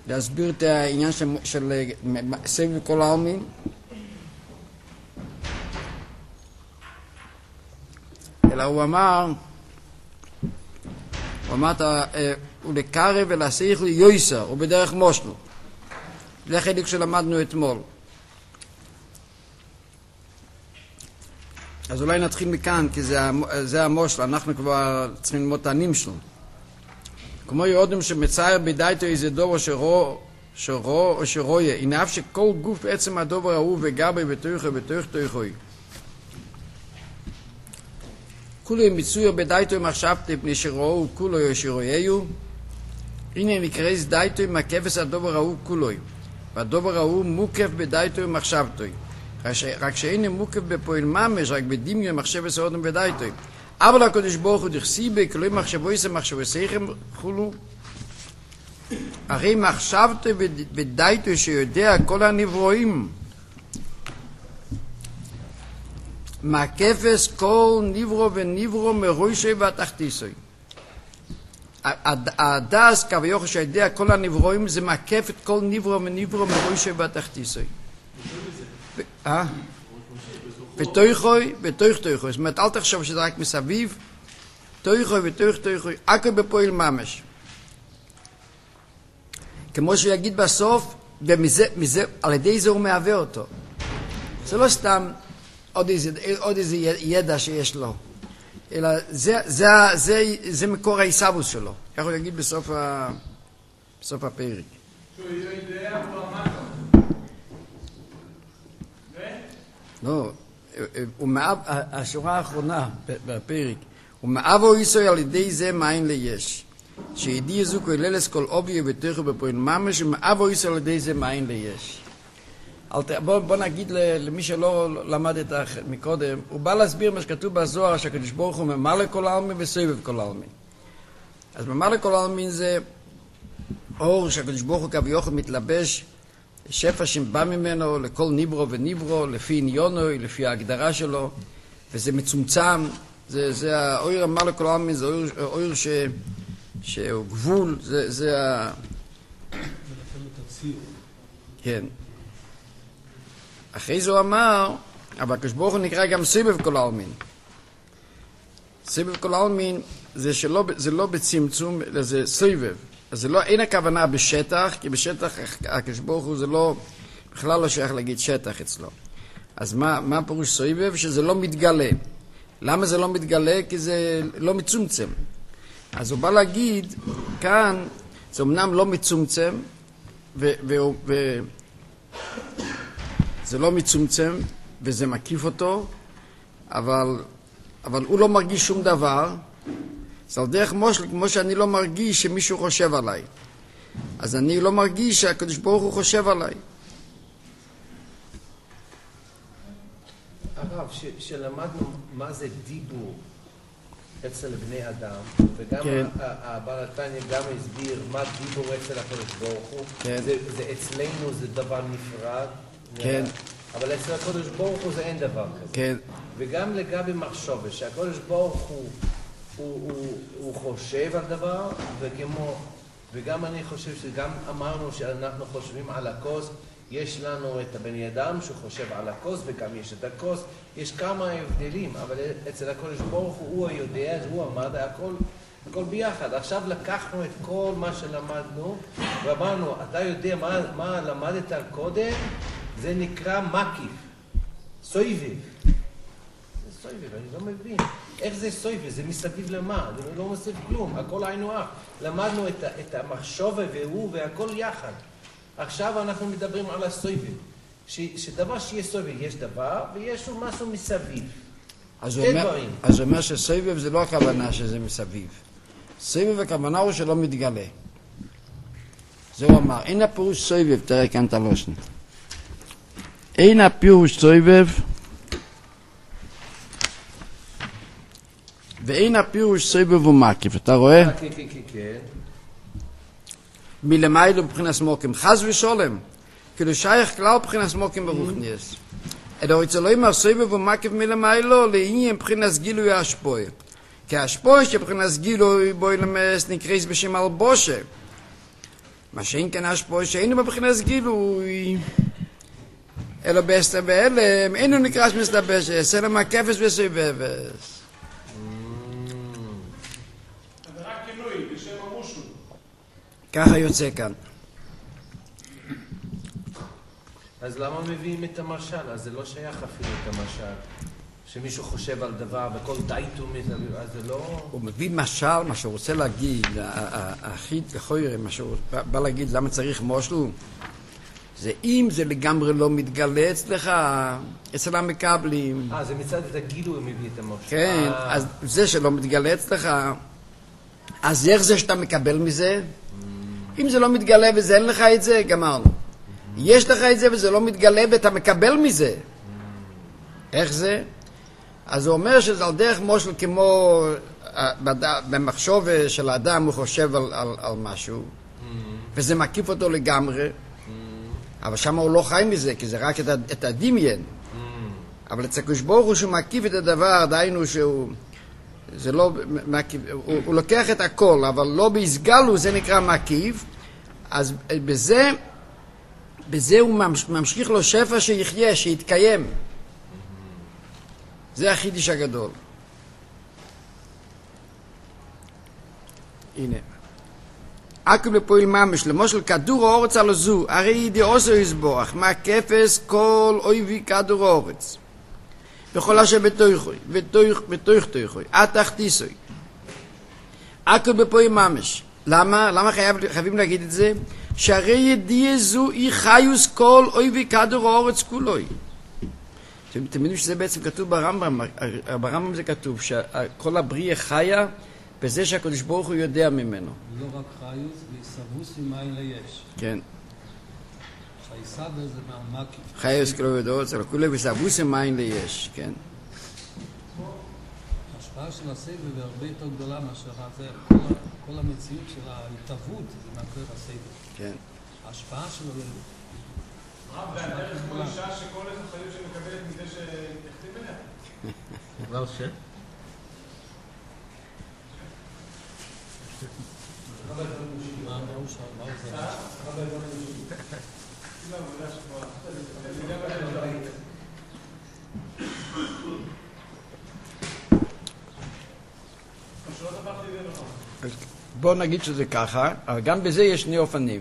להסביר את העניין של סבב כל העלמין. אלא הוא אמר ולקרב ולהשיח ליוסר, ובדרך מושלו. זה חלק שלמדנו אתמול. אז אולי נתחיל מכאן, כי זה המושל, אנחנו כבר צריכים ללמוד את הענים שלו. כמו יודעים שמצייר בדייתו איזה דובר שרו או שרויה, הנה אף שכל גוף עצם הדובר ההוא וגבי בתוך תוכוי. כולו מצויר בדייתו מחשבתי פני שרוהו כולו או שרויהו, הנה נקרא דייתו מהכבש הדובר ההוא כולו, והדובר ההוא מוקף בדייתו מחשבתו. רק שאין מוקף בפועל ממש, רק בדמיון מחשב סעודם ודייתו. אבל הקדוש ברוך הוא דכסיבי, כלוי מחשבו יסם מחשבו שיחם חולו. הרי מחשבתו ודייתו שיודע כל הנברואים. מהכפס כל נברו ונברו מרוישי והתחתיסוי. הדס כביכול שיודע כל הנברואים זה מעקף את כל נברו ונברו מרוישי והתחתיסוי. ותויכוי, זאת אומרת, אל תחשוב שזה רק מסביב, תויכוי, הכל בפועל ממש. כמו שהוא יגיד בסוף, ומזה, על ידי זה הוא מהווה אותו. זה לא סתם עוד איזה ידע שיש לו, אלא זה מקור ההיסבוס שלו. איך הוא יגיד בסוף הפרק. שהוא יודע הוא אמר. לא, השורה האחרונה בפרק, ומאבו איסוי על ידי זה מאין ליש, שידי זו כוללס כל אובי ובתוך בפועל ממש, ומאבו איסוי על ידי זה מאין ליש. בוא נגיד למי שלא למד את מקודם, הוא בא להסביר מה שכתוב בזוהר, שהקדוש ברוך הוא ממלא כל העלמין וסובב כל העלמין. אז ממלא כל העלמין זה אור שהקדוש ברוך הוא כביכול מתלבש, שפע שבא ממנו לכל ניברו וניברו, לפי עניונו, לפי ההגדרה שלו, וזה מצומצם, זה האור המלא כל העלמין, זה אור שהוא גבול, זה ה... כן. אחרי זה הוא אמר, אבל הקדוש ברוך הוא נקרא גם סובב כל העלמין. סובב כל העלמין זה לא בצמצום, זה סובב. אז זה לא, אין הכוונה בשטח, כי בשטח הקדוש ברוך הוא זה לא, בכלל לא שייך להגיד שטח אצלו. אז מה פירוש סובב? שזה לא מתגלה. למה זה לא מתגלה? כי זה לא מצומצם. אז הוא בא להגיד, כאן זה אמנם לא מצומצם, זה לא מצומצם, וזה מקיף אותו, אבל הוא לא מרגיש שום דבר. זה על דרך מושל, כמו שאני לא מרגיש שמישהו חושב עליי. אז אני לא מרגיש שהקדוש ברוך הוא חושב עליי. הרב, שלמדנו מה זה דיבור אצל בני אדם, וגם כן. הבעל התניא גם הסביר מה דיבור אצל הקדוש ברוך הוא. כן. זה אצלנו זה דבר נפרד. כן. אבל אצל הקדוש ברוך הוא זה אין דבר כזה. כן. וגם לגבי מחשבה, שהקדוש ברוך הוא חושב על דבר, וגם אני חושב שגם אמרנו שאנחנו חושבים על הכוס, יש לנו את הבן אדם שחושב על הכוס, וגם יש את הכוס, יש כמה הבדלים, אבל אצל הקדוש ברוך הוא יודע, הוא עמד, הכל ביחד. עכשיו לקחנו את כל מה שלמדנו, ואמרנו, אתה יודע מה למדת קודם? זה נקרא מקיף, סובב. זה סובב, אני לא מבין. איך זה סובב? זה מסביב למה? זה לא מסביב כלום, הכל היינו אח. למדנו את המחשבה והוא והכל יחד. עכשיו אנחנו מדברים על הסובב. שדבר שיהיה סובב, יש דבר ויש משהו מסביב. אז הוא אומר שסובב זה לא הכוונה שזה מסביב. סובב הכוונה הוא שלא מתגלה. זה הוא אמר, אין הפירוש סובב, תראה כאן את הלושן. אין הפירוש סובב ואין הפירוש סובב ומקיף. אתה רואה? כן. מלמיילו מבחינת מוקים. חס ושולם. כאילו שייך כלל מבחינת מוקים ברוחניאס. אלא רוצה לא אמר סובב ומקיף מלמיילו לעניין מבחינת גילוי ההשפועה. כי ההשפועה שבחינת גילוי בו ילמס נקרא בשם אלבושה. מה שאין כן השפוע שאינו בבחינת גילוי, אלא בהסתר בהלם, אינו נקרא שמסתבשת, אלא מהכפס וסובבס. זה רק כינוי, בשם המושל. ככה יוצא כאן. אז למה מביאים את המשל? אז זה לא שייך אפילו את המשל. שמישהו חושב על דבר וכל דייטו מסביב, אז זה לא... הוא מביא משל, מה שהוא רוצה להגיד, הכי בכויר, מה שהוא בא להגיד, למה צריך מושלו? זה אם זה לגמרי לא מתגלה אצלך, אצל המקבלים. זה מצד את הגילו הוא מביא את המשל. כן, אז זה שלא מתגלה אצלך, אז איך זה שאתה מקבל מזה? אם זה לא מתגלה וזה אין לך את זה, גמרנו. יש לך את זה וזה לא מתגלה ואתה מקבל מזה. איך זה? אז הוא אומר שזה על דרך מושל כמו במחשוב של האדם הוא חושב על משהו וזה מקיף אותו לגמרי, אבל שם הוא לא חי מזה כי זה רק את הדמיין. אבל אצל הקדוש ברוך הוא שהוא מקיף את הדבר, דהיינו שהוא זה לא מקיף, הוא לוקח את הכל אבל לא בהסגלו, זה נקרא מקיף. אז בזה הוא ממשיך לו שפע שיחיה, שיתקיים. זה החידוש הגדול. הנה. עקב לפועל ממש, למשל כדור האורץ על הזו, הרי ידיעוסו יסבוח, מהכפס כל אויבי כדור האורץ. וכל אשר בתוך תוכוי, התחתיסוי. עקב בפועל ממש. למה חייבים להגיד את זה? שהרי ידיע זו היא חיוס כל אויבי כדור האורץ כולוי. אתם יודעים שזה בעצם כתוב ברמב"ם, ברמב"ם זה כתוב שכל הבריאה חיה בזה שהקדוש ברוך הוא יודע ממנו. לא רק חיוס, ויסבוס ממאין ליש. כן. שהיסבר זה מהמקיף. חיוס כלא יודעות, זה כולי ויסבוס ממאין ליש, כן. ההשפעה של הסבל היא הרבה יותר גדולה מאשר זה. כל המציאות של ההתהוות זה מהכוח הסבל. כן. ההשפעה שלו רב, והדרך כמו אישה שכל איזה חיות שמקבלת מזה שתכתיב אליה. דבר ש? בוא נגיד שזה ככה, אבל גם בזה יש שני אופנים.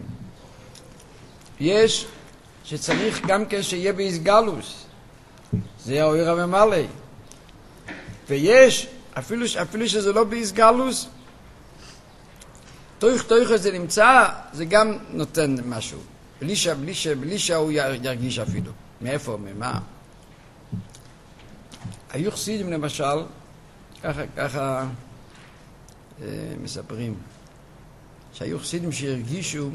יש שצריך גם כן שיהיה בהסגלוס, זה האויר הממלא. ויש, אפילו שזה לא בהסגלוס, תוך זה נמצא, זה גם נותן משהו. בלי שהוא ירגיש אפילו. מאיפה, ממה? היו חסידים למשל, ככה מספרים, שהיו חסידים שהרגישו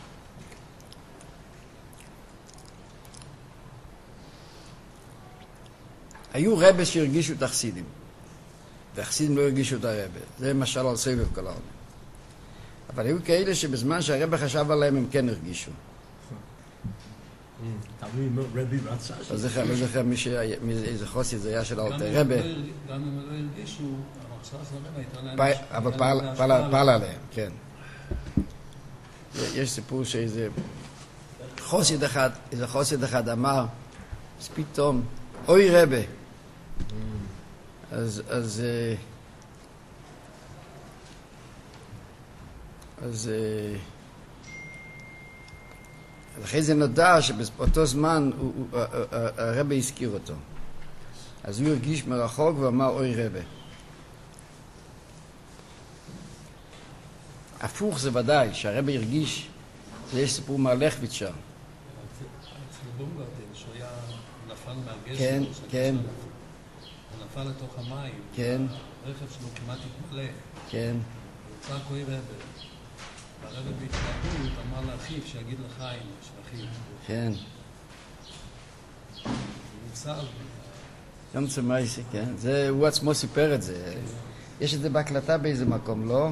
היו רבס שהרגישו את החסידים, והחסידים לא הרגישו את הרבס. זה משל על סבב כל העולם. אבל היו כאלה שבזמן שהרבס חשב עליהם הם כן הרגישו. לא זוכר איזה חוסי זה היה של אלתר רבי. גם אם לא הרגישו, המחשבה של הרבי הייתה להם... אבל פעל עליהם, כן. יש סיפור שאיזה חוסי אחד אמר, אז פתאום, אוי רבי. אז אחרי זה נודע שבאותו זמן הרבי הזכיר אותו. אז הוא הרגיש מרחוק ואמר אוי רבי. הפוך זה ודאי, שהרבי הרגיש, זה יש סיפור מהלכביץ שם. אצל בומגרטן, שהוא היה נפל מהגשר, כן, כן. הוא נפל לתוך המים, כן. הרכב שלו כמעט התמלא, כן. הוא צעק אוי רבי. והרבי בהתנהגות אמר לאחיו שיגיד לחיים של אחיו. כן. הוא נצל. גם צמאיסי, כן. הוא עצמו סיפר את זה. יש את זה בהקלטה באיזה מקום, לא?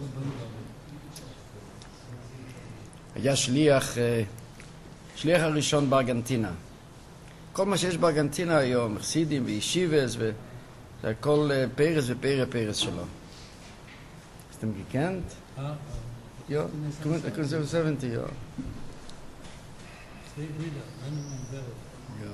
היה שליח הראשון בארגנטינה. כל מה שיש בארגנטינה היום, חסידים וישיבס, זה הכל פרס ופרס שלו. אז אתם גיקנט? Ja, können Sie 70, ja. Zwei Brüder, einer und der. Ja.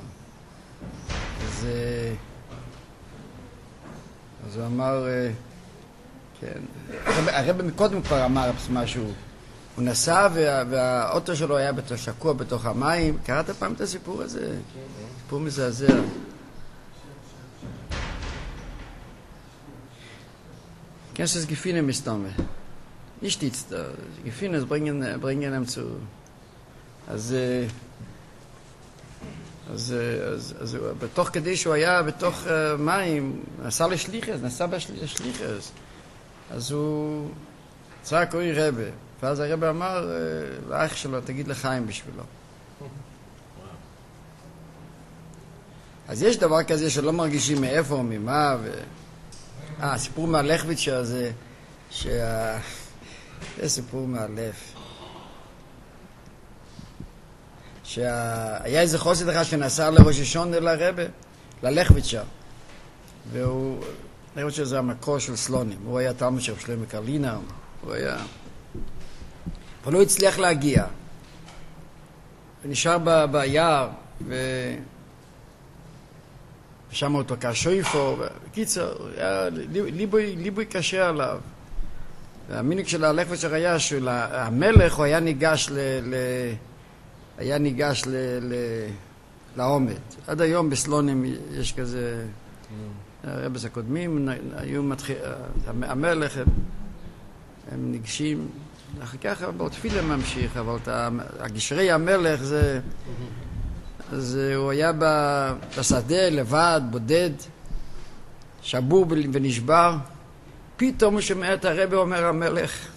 אז הוא אמר, כן, הרב מקודם כבר אמר משהו, הוא נסע והאוטו שלו היה שקוע בתוך המים. קראת פעם את הסיפור הזה? סיפור מזעזע. Kennst du das Gefühle mit Stamme? Nicht jetzt da. Gefühle bringen ihm zu. אז בתוך כדי שהוא היה בתוך מים, נסע לשליחס, אז הוא צעק אוי רבה, ואז הרבה אמר לאח שלו, תגיד לחיים בשבילו. אז יש דבר כזה שלא מרגישים מאיפה או ממה, הסיפור מהלכביץ' הזה, זה סיפור מאלף. שהיה איזה חוסד אחד שנסע לראש השונה לרבה, ללכביצ'ה, והוא, אני חושב שזה המקור של סלונים, הוא היה תלמיד של שלמה קרלינה, הוא היה, אבל הוא הצליח להגיע, ונשאר ביער, ושם אותו כשויפו, בקיצר, ליבוי קשה עליו, והמיניק של הלכביצ'ה היה שהמלך הוא היה ניגש לעומד. עד היום בסלונים יש כזה, הרבס הקודמים היו המלך, הם ניגשים, אחר כך בתפילה ממשיך, אבל הגשרי המלך זה, הוא היה בשדה לבד, בודד, שבור ונשבר, פתאום הוא שומע את הרבי אומר המלך,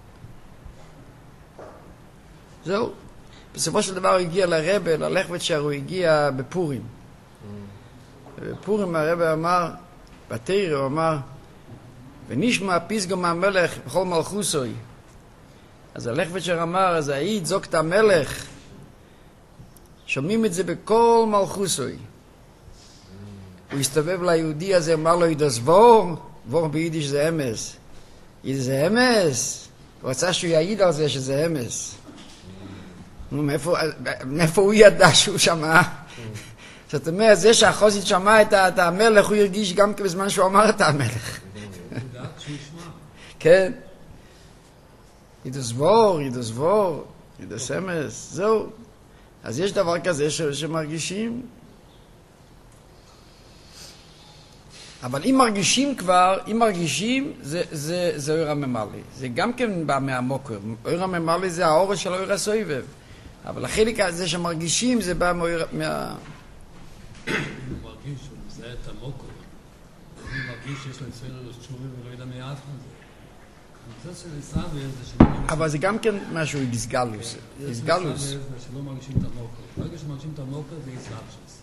זהו. בסופו של דבר הוא הגיע לרבה, ללכביצ'ה, הוא הגיע בפורים. בפורים הרבה אמר, בתרא הוא אמר, ונשמע פסגו מהמלך בכל מלכוסוי. אז הלכביצ'ה אמר, אז העיד זוקת המלך, שומעים את זה בכל מלכוסוי. הוא הסתובב ליהודי הזה, אמר לו, ידסבור, בור ביידיש זה אמס. זה אמס. הוא רצה שהוא יעיד על זה שזה אמס. מאיפה הוא ידע שהוא שמע? זאת אומרת, זה שהחוסית שמע את המלך, הוא הרגיש גם בזמן שהוא אמר את המלך. כן. ידסבור, ידסמס, זהו. אז יש דבר כזה שמרגישים. אבל אם מרגישים, זה אור הממלא. זה גם כן בא מהמוקר. אור הממלא זה האור של אור הסובב. אבל החלק הזה שמרגישים זה בא מה... הוא מרגיש שהוא מזהה את המוקר. הוא מרגיש שיש לו אצלנו תשובה ולא ידע מעט מזה. הנושא של סבא זה אבל זה גם כן משהו גסגלוס. גסגלוס. זה שלא מרגישים את המוקר. ברגע שמרגישים את המוקר זה איסלאפשס.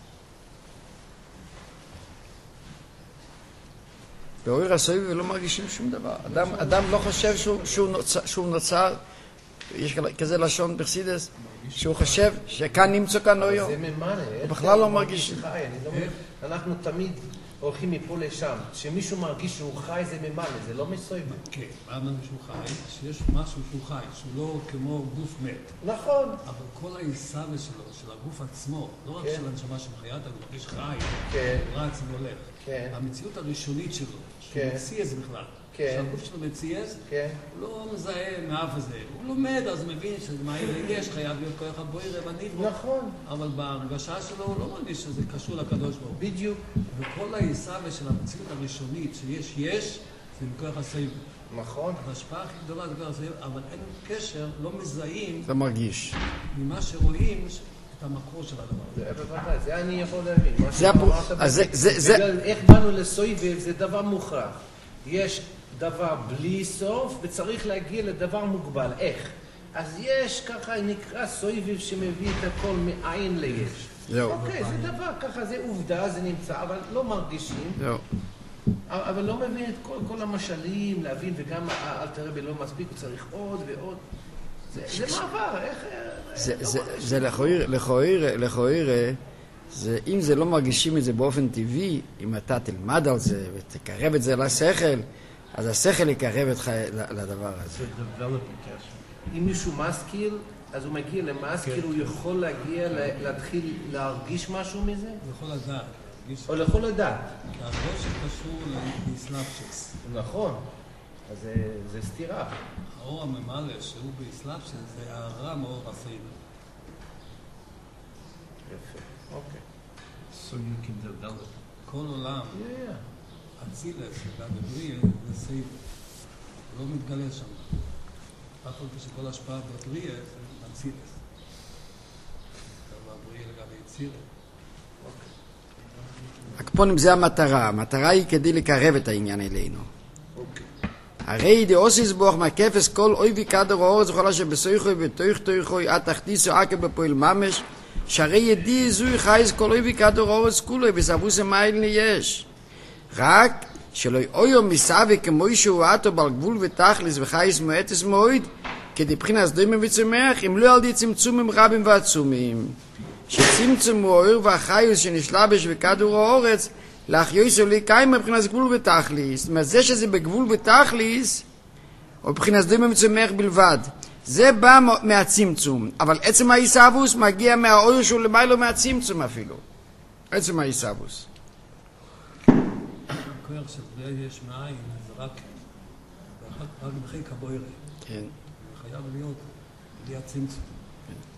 באור הסובב לא מרגישים שום דבר. אדם לא חושב שהוא נוצר, יש כזה לשון בחסידות, שהוא חושב שכאן נמצא כאן אויו. זה ממלא. הוא בכלל לא מרגיש. אנחנו תמיד הולכים מפה לשם. כשמישהו מרגיש שהוא חי זה ממלא, זה לא מסויב. כן, מה אמרנו שהוא חי? שיש משהו שהוא חי, שהוא לא כמו גוף מת. נכון. אבל כל העיסה שלו, של הגוף עצמו, לא רק של הנשמה שמחיית, הוא מרגיש חי, הוא רץ והולך. המציאות הראשונית שלו, שהוא מציע זה בכלל. שהגוף שלו מציאז, הוא לא מזהה מאף הזה. הוא לומד, אז מבין שמה יש, חייב להיות כל אחד בוירה בנברו. נכון. אבל בהרגשה שלו הוא לא מרגיש שזה קשור לקדוש ברוך הוא. בדיוק. וכל העיסה של המציאות הראשונית שיש, זה מכוח הסייב. נכון. ההשפעה הכי גדולה זה מכוח הסייב, אבל אין קשר, לא מזהים. אתה מרגיש. ממה שרואים את המקור של הדבר. זה בוודאי, זה אני יכול להבין. זה איך באנו לסויבב זה דבר מוכרח. יש דבר בלי סוף וצריך להגיע לדבר מוגבל. איך? אז יש ככה נקרא סויבב שמביא את הכל מאין ליש. אוקיי, זה דבר ככה, זה עובדה, זה נמצא, אבל לא מרגישים. אבל לא מבין את כל המשלים, להבין, וגם אלתר רבי לא מספיק, הוא צריך עוד ועוד. זה מעבר, איך... זה לכאורה, אם זה לא מרגישים את זה באופן טבעי, אם אתה תלמד על זה ותקרב את זה לשכל, אז השכל יקרב אותך לדבר הזה. אם מישהו משכיל, אז הוא מגיע למשכיל, הוא יכול להגיע, להתחיל להרגיש משהו מזה? הוא יכול לדעת. או יכול לדעת. הראש שקשור לאסלאפשס. נכון. אז זה סתירה. האור הממלא שהוא באסלאפשס זה הערה מאור הסייבר. יפה. אוקיי. So you can develop. כל עולם. אצילס, בבריא, זה סייבר. הוא לא מתגלה שם. אף על פי שכל השפעה בבריא זה אצילס. בבריא לגבי יצירה. הקפונים זה המטרה. המטרה היא כדי לקרב את העניין אלינו. הרי דאוסיס בוח מקפס כל אוי וקדר האורץ וכל אשר בסויכוי בתוך תוכוי עד תחתיסו עקב בפועל ממש שהרי ידי זוי חייס כל אוי וקדר האורץ כולוי בסבוס המייל יש רק שלא אויו מסווי כמו שהוא עטו בעל גבול ותכלס וחייס מועטס מועד כדי בחינס דוימים וצומח אם לא על די צמצומים רבים ועצומים שצמצום הוא האור והחיוס שנשלבש בכדור האורץ להחיוס או להיקיים מבחינת גבול ותכליס. זאת אומרת, זה שזה בגבול ותכליס, או מבחינת דוימים וצומח בלבד, זה בא מהצמצום. אבל עצם האיסאבוס מגיע מהאור שהוא למיילו מהצמצום אפילו. עצם האיסאבוס. הכוח של בריאה יש מאין, זה רק בחיק הבוירה. כן. חייב להיות בלי הצמצום.